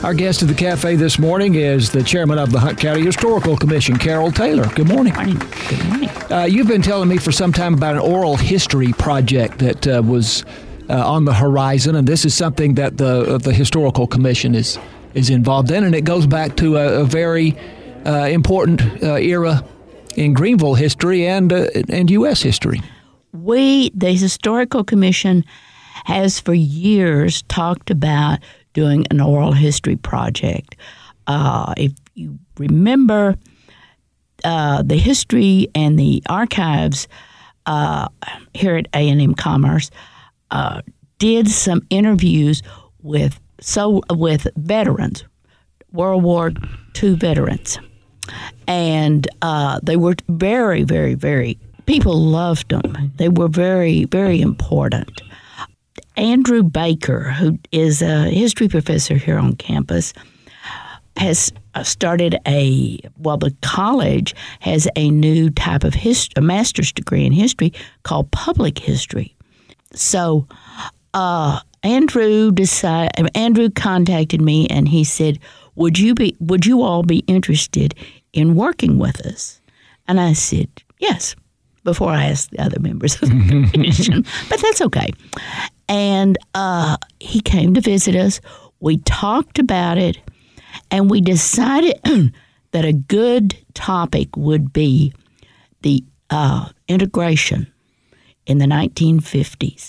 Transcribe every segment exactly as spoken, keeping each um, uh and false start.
Our guest at the cafe this morning is the chairman of the Hunt County Historical Commission, Carol Taylor. Good morning. Morning. Good morning. Uh, you've been telling me for some time about an oral history project that uh, was uh, on the horizon, and this is something that the uh, the Historical Commission is is involved in, and it goes back to a, a very uh, important uh, era in Greenville history and uh, and U S history. We, the Historical Commission, has for years talked about doing an oral history project. Uh, if you remember, uh, the history and the archives uh, here at A and M Commerce uh, did some interviews with so with veterans, World War Two veterans, and uh, they were very, very, very. People loved them. They were very, very important. Andrew Baker, who is a history professor here on campus, has started a, well, the college has a new type of history, a master's degree in history called public history. So uh, Andrew decided, Andrew contacted me and he said, would you be, would you all be interested in working with us? And I said, yes, before I asked the other members of the commission, but that's okay. And uh, he came to visit us. We talked about it, and we decided that a good topic would be the uh, integration in the nineteen fifties.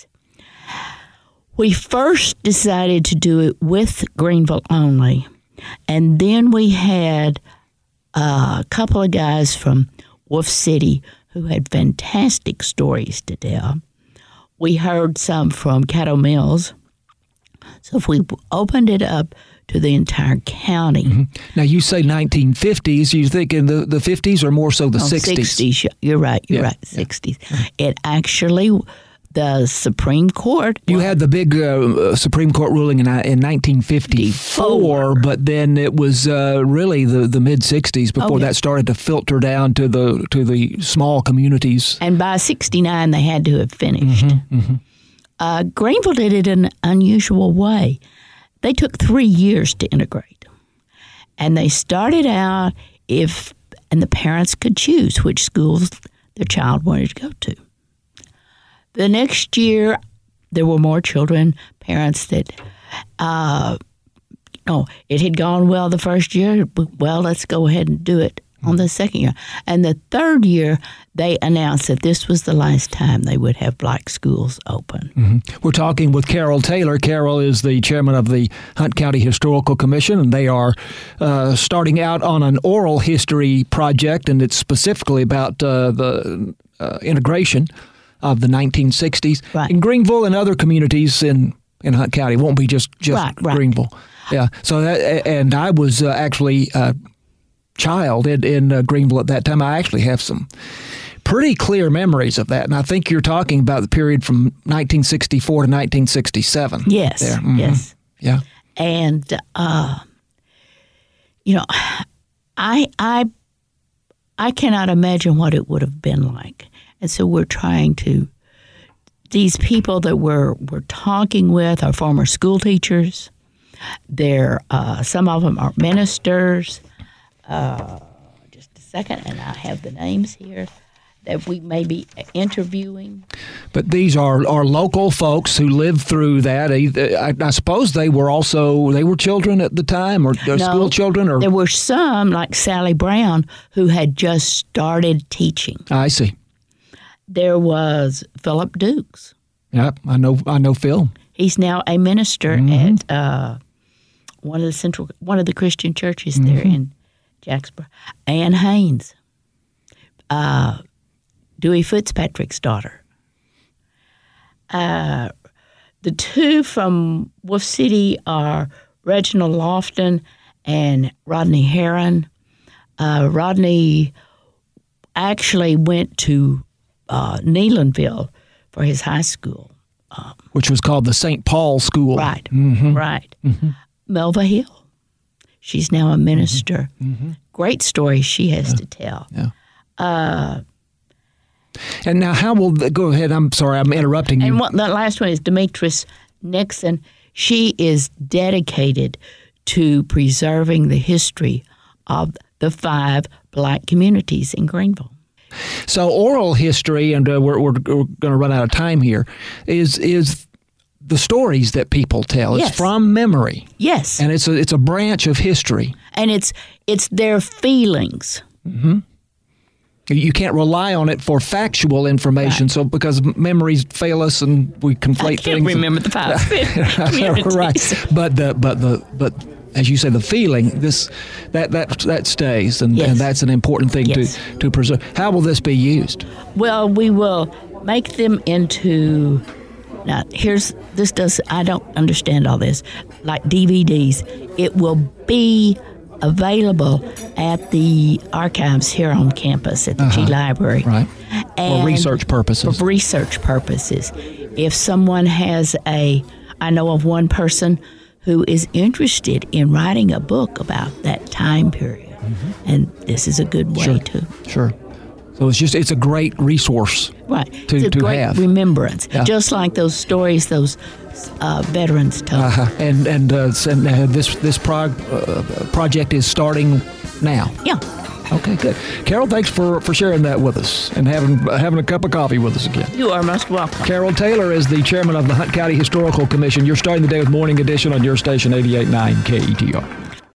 We first decided to do it with Greenville only, and then we had uh, a couple of guys from Wolf City who had fantastic stories to tell. We heard some from Caddo Mills. So if we opened it up to the entire county. Mm-hmm. Now, you say nineteen fifties. You think in the, the fifties or more so the oh, sixties? sixties. You're right. You're yeah. right. sixties. Yeah. It actually, the Supreme Court. You had the big uh, Supreme Court ruling in, in nineteen fifty-four, but then it was uh, really the, the mid-sixties before oh, yeah. that started to filter down to the to the small communities. And by sixty-nine, they had to have finished. Mm-hmm, mm-hmm. Uh, Greenville did it in an unusual way. They took three years to integrate. And they started out if, and the parents could choose which schools their child wanted to go to. The next year, there were more children, parents that, uh, oh, it had gone well the first year. Well, let's go ahead and do it on the second year. And the third year, they announced that this was the last time they would have black schools open. Mm-hmm. We're talking with Carol Taylor. Carol is the chairman of the Hunt County Historical Commission, and they are uh, starting out on an oral history project, and it's specifically about uh, the uh, integration of the nineteen sixties right. in Greenville and other communities in, in Hunt County. It won't be just, just right, right. Greenville. Yeah. So that, and I was uh, actually a child in, in uh, Greenville at that time. I actually have some pretty clear memories of that. And I think you're talking about the period from nineteen sixty-four to nineteen sixty-seven. Yes. There. Mm-hmm. Yes. Yeah. And, uh, you know, I, I, I cannot imagine what it would have been like. And so we're trying to, these people that we're, we're talking with are former school teachers. They're, uh, some of them are ministers. Uh, just a second, and I have the names here that we may be interviewing. But these are, are local folks who lived through that. I, I suppose they were also, they were children at the time, or no, school children? Or there were some, like Sally Brown, who had just started teaching. I see. There was Philip Dukes. Yeah, I know. I know Phil. He's now a minister mm-hmm. at uh, one of the central, one of the Christian churches mm-hmm. there in Jacksboro. Ann Haynes, uh, Dewey Fitzpatrick's daughter. Uh, the two from Wolf City are Reginald Lofton and Rodney Heron. Uh, Rodney actually went to Uh, Neylandville for his high school. Um, Which was called the Saint Paul School. Right, mm-hmm. right. Mm-hmm. Melva Hill, she's now a minister. Mm-hmm. Great stories she has yeah. to tell. Yeah. Uh, and now how will, the, go ahead, I'm sorry, I'm interrupting you. And what, the last one is Demetrius Nixon. She is dedicated to preserving the history of the five black communities in Greenville. So oral history, and uh, we're, we're, we're going to run out of time here, is is the stories that people tell. Yes. It's from memory. Yes. And it's a, it's a branch of history. And it's it's their feelings. Mm-hmm. You can't rely on it for factual information, Right. so because memories fail us and we conflate I can't things. remember the five communities. Right. But the but the but as you say, the feeling, this that that that stays, and, Yes. and that's an important thing Yes. to to preserve. How will this be used? Well, we will make them into. Now, here's this does I don't understand all this. Like D V Ds, it will be available at the archives here on campus at the Uh-huh. G Library. Right. And For research purposes. For research purposes. If someone has a, I know of one person who is interested in writing a book about that time period, mm-hmm. and this is a good way Sure. to. Sure. So it's just it's a great resource. Right. To, it's a to great have. remembrance, Yeah. just like those stories those uh, veterans told. Uh-huh. And and, uh, and uh, this this prog, uh, project is starting now. Yeah. Okay, good. Carol, thanks for, for sharing that with us and having having a cup of coffee with us again. You are most welcome. Carol Taylor is the chairman of the Hunt County Historical Commission. You're starting the day with Morning Edition on your station, eighty-eight point nine K E T R.